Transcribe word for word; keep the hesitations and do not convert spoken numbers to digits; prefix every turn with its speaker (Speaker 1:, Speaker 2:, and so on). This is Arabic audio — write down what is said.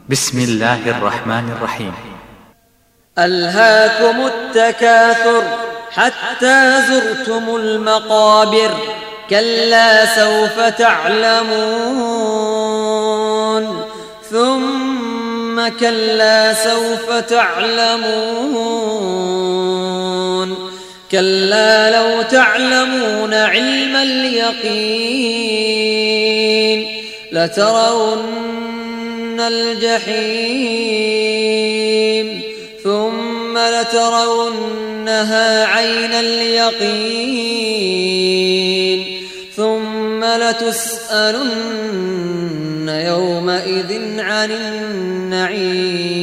Speaker 1: بسم الله الرحمن الرحيم.
Speaker 2: ألهاكم التكاثر حتى زرتم المقابر، كلا سوف تعلمون ثم كلا سوف تعلمون كلا لو تعلمون علم اليقين لترون الجحيم ثم لترونها عين اليقين ثم لتسألن يومئذ عن النعيم.